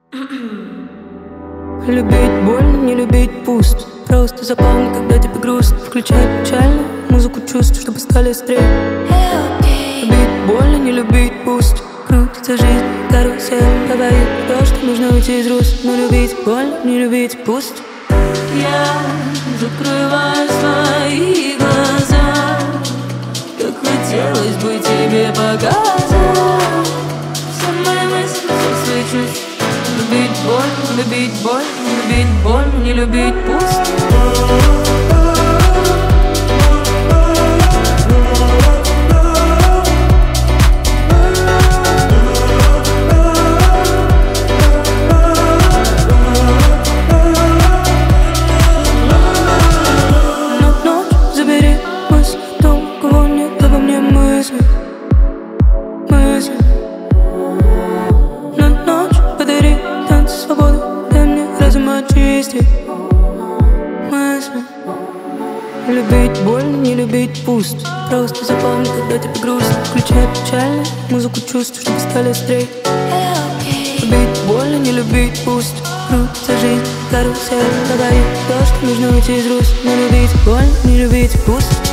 Любить больно, не любить пусто. Просто запомни, когда тебе грустно. Включай печально музыку чувств, чтобы стали острее. Любить больно, не любить пусто. Крутится жизнь, карусель. Говорит то, что нужно уйти из рук. Но любить больно, не любить пусто. Я закрываю свои глаза. Как хотелось бы тебе показать все мои мысли, все свои чувства. Любить боль, любить боль, любить боль, не любить пусто. Любить больно, не любить пусто. Просто запомни, когда тебе грустно. Включай печально музыку чувств, чтобы стали острее. Любить больно, не любить пусто. Крутится жизнь, карусель. Говорит то, что нужно уйти из рук. Но любить больно, не любить пусто.